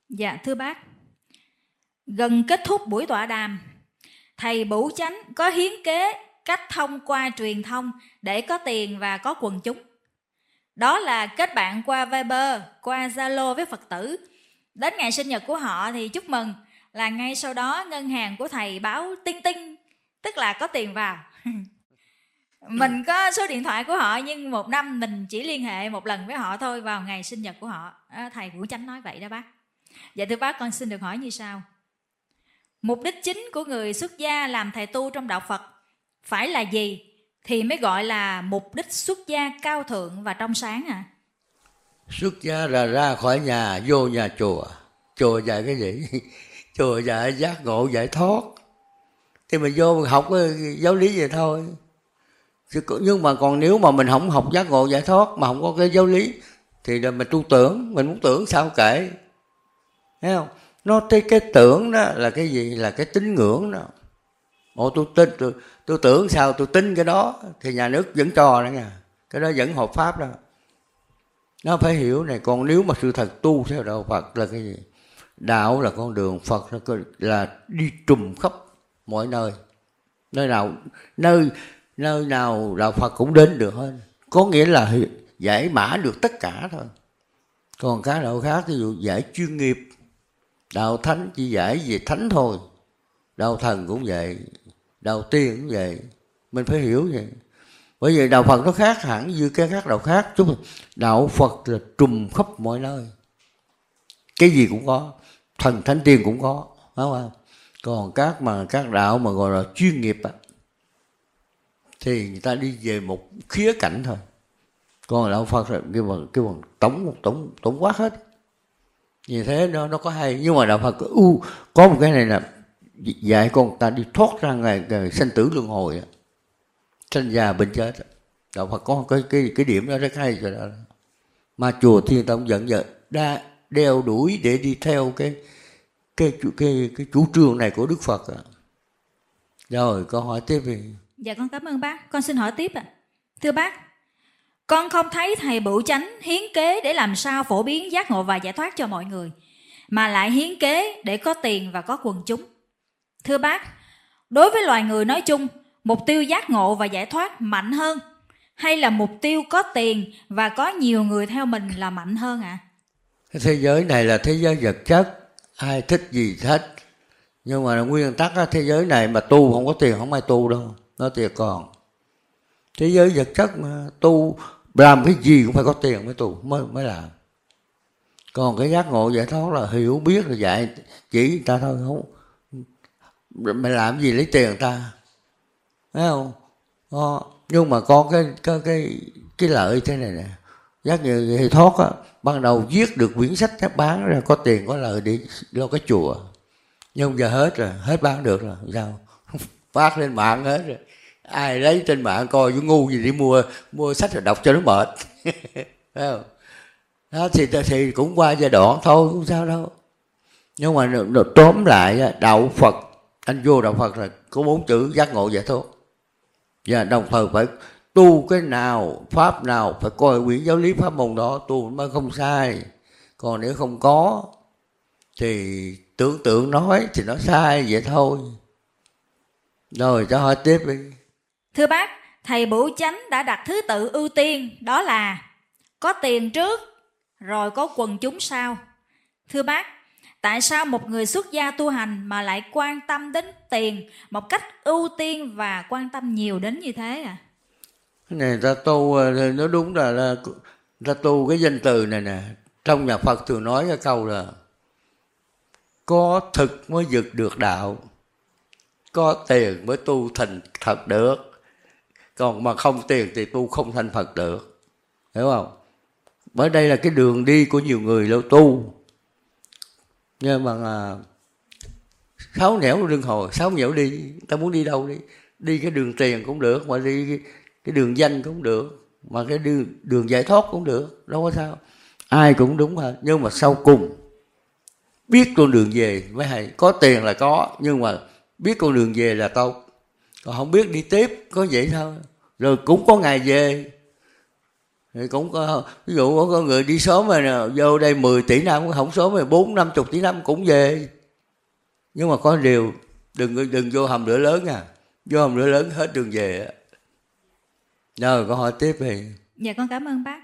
Dạ thưa bác, gần kết thúc buổi tọa đàm, thầy Bửu Chánh có hiến kế cách thông qua truyền thông để có tiền và có quần chúng. Đó là kết bạn qua Viber, qua Zalo với Phật tử. Đến ngày sinh nhật của họ thì chúc mừng, là ngay sau đó ngân hàng của thầy báo tinh tinh, tức là có tiền vào. Mình có số điện thoại của họ nhưng một năm mình chỉ liên hệ một lần với họ thôi, vào ngày sinh nhật của họ. Thầy Bửu Chánh nói vậy đó bác. Dạ thưa bác, con xin được hỏi như sau. Mục đích chính của người xuất gia làm thầy tu trong đạo Phật phải là gì thì mới gọi là mục đích xuất gia cao thượng và trong sáng ạ? Xuất gia là ra khỏi nhà, vô nhà chùa. Chùa dạy cái gì? Chùa dạy giác ngộ giải thoát. Thì mình vô mình học cái giáo lý vậy thôi. Nhưng mà còn nếu mà mình không học giác ngộ giải thoát mà không có cái giáo lý thì là mình tu tưởng, mình muốn tưởng sao kệ. Thấy không? Nó cái tưởng đó là cái gì? Là cái tín ngưỡng đó. Tôi tưởng sao tôi tin cái đó thì nhà nước vẫn cho đó nha. Cái đó vẫn hợp pháp đó. Nó phải hiểu này. Còn nếu mà sự thật tu theo đạo Phật là cái gì? Đạo là con đường, Phật là đi trùm khắp mọi nơi. Nơi nào đạo Phật cũng đến được hết. Có nghĩa là giải mã được tất cả thôi. Còn các đạo khác ví dụ giải chuyên nghiệp, đạo thánh chỉ giải về thánh thôi, đạo thần cũng vậy, đạo tiên cũng vậy. Mình phải hiểu vậy. Bởi vì đạo Phật nó khác hẳn như các đạo khác. Đạo Phật là trùm khắp mọi nơi, cái gì cũng có, thần thánh tiên cũng có, phải không? Còn các đạo mà gọi là chuyên nghiệp á, thì người ta đi về một khía cạnh thôi. Còn đạo Phật là cái bằng tổng quát hết. Như thế nó có hay. Nhưng mà đạo Phật có một cái này là dạy con ta đi thoát ra ngày sanh tử luân hồi, sanh già bệnh chết. Đạo Phật có cái điểm đó rất hay rồi đó. Mà chùa Thiên Tông dẫn giờ đeo đuổi để đi theo cái chủ trương này của Đức Phật. Rồi con hỏi tiếp đi. Dạ con cảm ơn bác. Con xin hỏi tiếp ạ. Thưa bác, con không thấy thầy Bửu Chánh hiến kế để làm sao phổ biến giác ngộ và giải thoát cho mọi người, mà lại hiến kế để có tiền và có quần chúng. Thưa bác, đối với loài người nói chung, mục tiêu giác ngộ và giải thoát mạnh hơn, hay là mục tiêu có tiền và có nhiều người theo mình là mạnh hơn ạ? Cái thế giới này là thế giới vật chất, ai thích gì thích. Nhưng mà nguyên tắc á, thế giới này mà tu không có tiền không ai tu đâu, nó tiền còn. Thế giới vật chất mà tu làm cái gì cũng phải có tiền mới tu mới làm. Còn cái giác ngộ giải thoát là hiểu biết là dạy chỉ người ta thôi, không mày làm gì lấy tiền người ta, thấy không? Nhưng mà có cái lợi thế này nè, giác ngộ giải thoát á, ban đầu viết được quyển sách bán ra có tiền có lợi để lo cái chùa. Nhưng giờ hết rồi, hết bán được rồi, sao? Phát lên mạng hết rồi. Ai lấy trên mạng coi với ngu gì đi mua sách rồi đọc cho nó mệt. Thấy không? Đó thì cũng qua giai đoạn thôi, không sao đâu. Nhưng mà tóm lại đạo Phật, anh vô đạo Phật là có 4 chữ giác ngộ giải thoát. Và đồng thời phải tu cái nào, pháp nào, phải coi quyển giáo lý pháp môn đó tu mới không sai. Còn nếu không có thì tưởng tượng nói thì nó sai vậy thôi. Rồi cho hỏi tiếp đi. Thưa bác, thầy Bửu Chánh đã đặt thứ tự ưu tiên, đó là có tiền trước rồi có quần chúng sau. Thưa bác, tại sao một người xuất gia tu hành mà lại quan tâm đến tiền một cách ưu tiên và quan tâm nhiều đến như thế à? Cái này ta tu, nó đúng là ta tu cái danh từ này nè. Trong nhà Phật thường nói cái câu là có thực mới vực được đạo, có tiền mới tu thành thật được. Còn mà không tiền thì tu không thành Phật được, hiểu không? Bởi đây là cái đường đi của nhiều người lâu tu. Nhưng mà 6 nẻo luân hồi, 6 nẻo đi, ta muốn đi đâu đi. Đi cái đường tiền cũng được, mà đi cái đường danh cũng được, mà cái đường giải thoát cũng được, đâu có sao. Ai cũng đúng hết. Nhưng mà sau cùng biết con đường về mới hay. Có tiền là có, nhưng mà biết con đường về là tốt. Còn không biết đi tiếp có vậy thôi. Rồi cũng có ngày về. Thì cũng có, ví dụ có người đi sớm rồi vô đây 10 tỷ năm, không sớm rồi 40-50 tỷ năm cũng về. Nhưng mà có điều đừng vô hầm lửa lớn nha, vô hầm lửa lớn hết đường về. Rồi con hỏi tiếp đi. Dạ con cảm ơn bác.